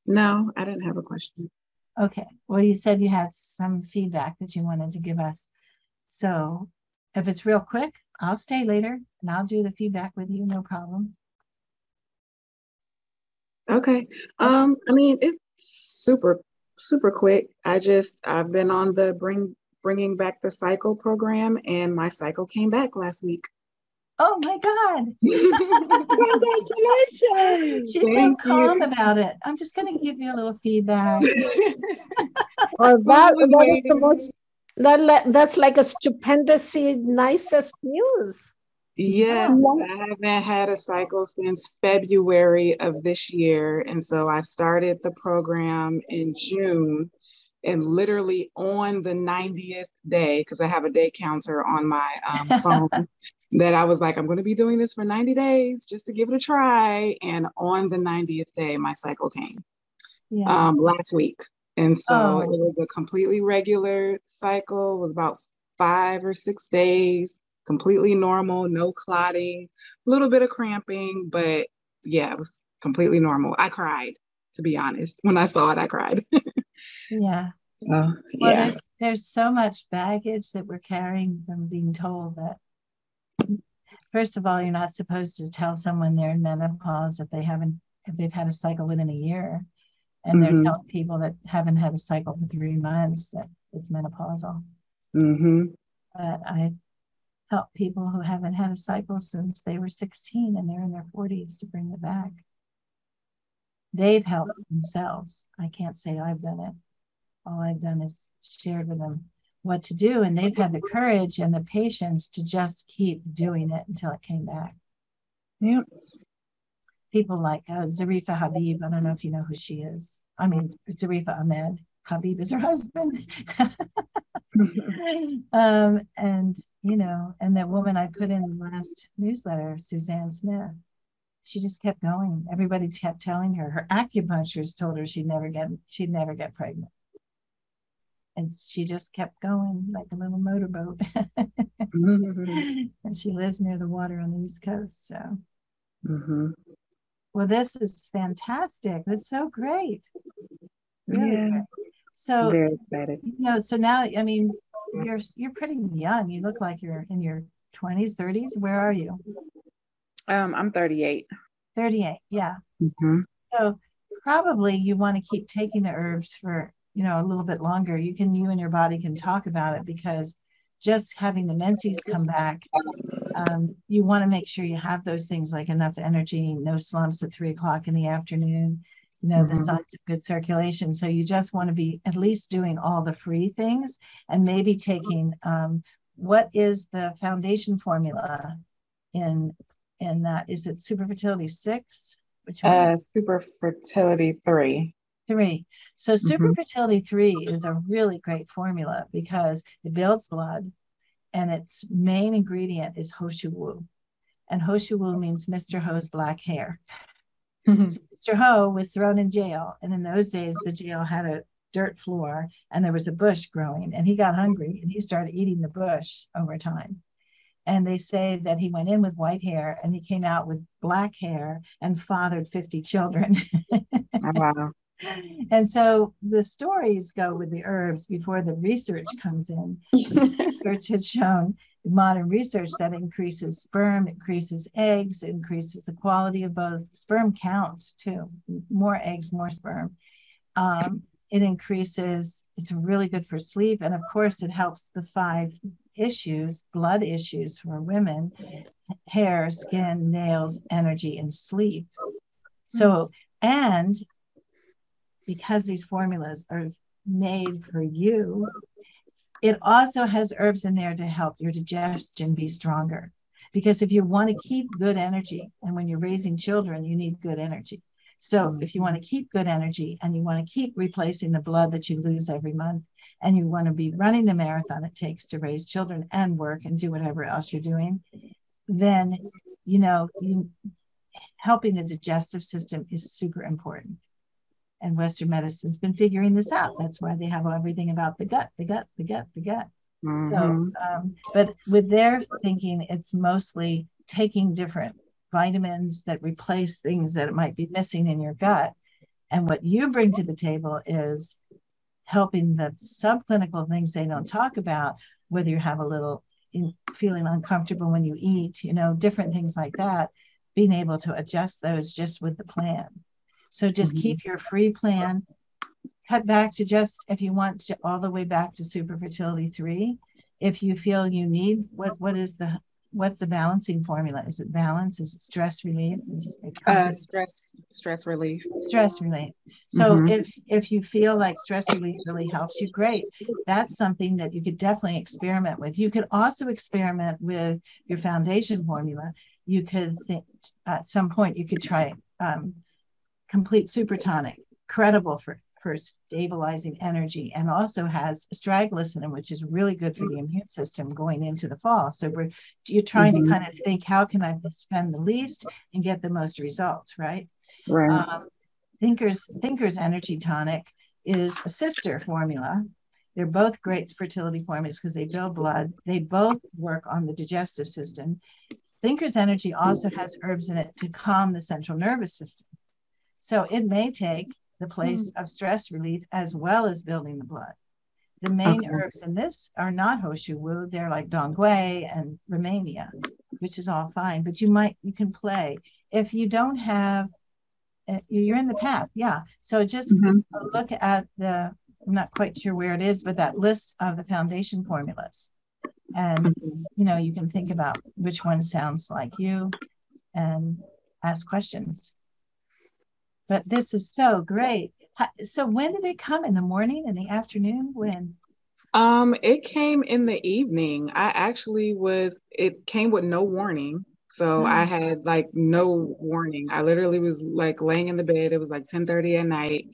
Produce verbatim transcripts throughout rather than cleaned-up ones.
No, I didn't have a question. Okay. Well, you said you had some feedback that you wanted to give us. So if it's real quick, I'll stay later and I'll do the feedback with you. No problem. Okay. Okay. Um, I mean, it's super, super quick. I just I've been on the bring bringing back the cycle program, and my cycle came back last week. Oh my God. Congratulations. She's so Thank calm you. about it. I'm just going to give you a little feedback. Oh, Well, I that was that is the waiting. most that le- that's like a stupendously nicest news. Yes, Yeah. I haven't had a cycle since February of this year. And so I started the program in June, and literally on the ninetieth day, because I have a day counter on my um, phone, that I was like, I'm going to be doing this for ninety days just to give it a try. And on the ninetieth day, my cycle came Yeah. um, last week. And so it Oh, was a completely regular cycle, it was about five or six days, completely normal, no clotting, a little bit of cramping, but yeah, it was completely normal. I cried, to be honest. When I saw it, I cried. yeah. Oh, Well, yeah. there's there's so much baggage that we're carrying from being told that, first of all, you're not supposed to tell someone they're in menopause if they haven't if they've had a cycle within a year, and they're Mm-hmm. telling people that haven't had a cycle for three months that it's menopausal. Mm-hmm. But I help people who haven't had a cycle since they were sixteen and they're in their forties to bring it back. They've helped themselves. I can't say I've done it. All I've done is shared with them what to do, and they've had the courage and the patience to just keep doing it until it came back. Yep. People like uh, Zarifa Habib. I don't know if you know who she is. I mean, Zarifa Ahmed. Habib is her husband. um, and, you know, and that woman I put in the last newsletter, Suzanne Smith, she just kept going. Everybody kept telling her. Her acupuncturist told her she'd never get she'd never get pregnant. And she just kept going like a little motorboat. And she lives near the water on the East Coast. So, Mm-hmm. well, this is fantastic. That's so great. Really Yeah, great. So, very excited. you know, so now, I mean, you're you're pretty young. You look like you're in your twenties, thirties. Where are you? Um, I'm thirty-eight. thirty-eight. Yeah. Mm-hmm. So probably you want to keep taking the herbs for, you know, a little bit longer. You can, you and your body can talk about it, because just having the menses come back, um, you want to make sure you have those things like enough energy, no slumps at three o'clock in the afternoon, you know, the Mm-hmm. signs of good circulation. So you just want to be at least doing all the free things, and maybe taking, um, what is the foundation formula in in that? Is it Super Fertility six? Which one? Uh, Super Fertility three. Three. So Super Mm-hmm. Fertility three is a really great formula because it builds blood, and its main ingredient is Hoshu Wu. And Hoshu Wu means Mister Ho's black hair. So Mister Ho was thrown in jail, and in those days, the jail had a dirt floor and there was a bush growing, and he got hungry and he started eating the bush over time. And they say that he went in with white hair and he came out with black hair and fathered fifty children. Oh, wow. And so the stories go with the herbs before the research comes in. The research has shown, modern research, that increases sperm, increases eggs, increases the quality of both sperm count too. More eggs, more sperm. Um, it increases, it's really good for sleep. And of course, it helps the five issues, blood issues for women: hair, skin, nails, energy, and sleep. So, and because these formulas are made for you, it also has herbs in there to help your digestion be stronger. Because if you want to keep good energy, and when you're raising children, you need good energy. So if you want to keep good energy and you want to keep replacing the blood that you lose every month, and you want to be running the marathon it takes to raise children and work and do whatever else you're doing, then, you know, you helping the digestive system is super important. And Western medicine's been figuring this out. That's why they have everything about the gut, the gut, the gut, the gut. So, Mm-hmm. um, but with their thinking, it's mostly taking different vitamins that replace things that might be missing in your gut. And what you bring to the table is helping the subclinical things they don't talk about, whether you have a little in feeling uncomfortable when you eat, you know, different things like that, being able to adjust those just with the plan. So just mm-hmm. keep your free plan, cut back to just, if you want to, all the way back to super fertility three. If you feel you need, what what is the, what's the balancing formula? Is it balance? Is it stress relief? Is it uh, stress, stress relief. Stress relief. So mm-hmm. if if you feel like stress relief really helps you, great. That's something that you could definitely experiment with. You could also experiment with your foundation formula. You could think at some point you could try um, complete super tonic, credible for for stabilizing energy, and also has astragalocin, which is really good for the immune system going into the fall. So we're, you're trying mm-hmm. to kind of think, how can I spend the least and get the most results, right? Right. Um, Thinker's, Thinker's Energy Tonic is a sister formula. They're both great fertility formulas because they build blood. They both work on the digestive system. Thinker's Energy also has herbs in it to calm the central nervous system. So it may take the place of stress relief as well as building the blood. The main okay. herbs in this are not Ho Shou Wu. They're like Dong Gui and Romania, which is all fine, but you might, you can play. If you don't have, you're in the path, yeah. So just mm-hmm. look at the, I'm not quite sure where it is, but that list of the foundation formulas. And, mm-hmm. you know, you can think about which one sounds like you and ask questions. But this is so great. So when did it come? In the morning, in the afternoon? When? Um, it came in the evening. I actually was, it came with no warning. So oh. I had like no warning. I literally was like laying in the bed. It was like ten thirty at night.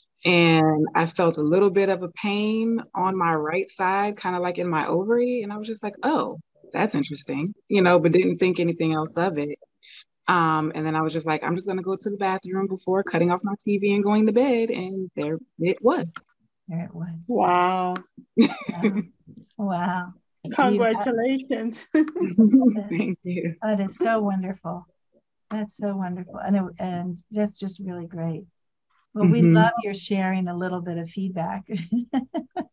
And I felt a little bit of a pain on my right side, kind of like in my ovary. And I was just like, oh, that's interesting, you know, but didn't think anything else of it. Um, and then I was just like, I'm just going to go to the bathroom before cutting off my T V and going to bed. And there it was. There it was. Wow. Wow. Wow. Congratulations. Thank you. That is so wonderful. That's so wonderful. And, it, and that's just really great. Well, mm-hmm. we love your sharing a little bit of feedback. Yeah.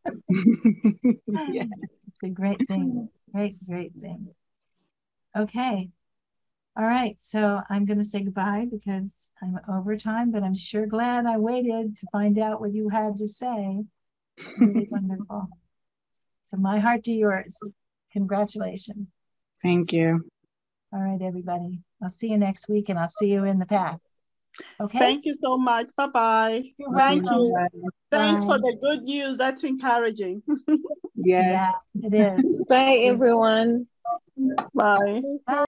It's a great thing. Great, great thing. Okay. All right, so I'm going to say goodbye because I'm over time, but I'm sure glad I waited to find out what you had to say. Really wonderful. So my heart to yours. Congratulations. Thank you. All right, everybody. I'll see you next week, and I'll see you in the path. Okay. Thank you so much. Bye-bye. You're Thank welcome. you. Bye. Thanks for the good news. That's encouraging. Yes. Yeah, it is. Bye, everyone. Bye. Bye.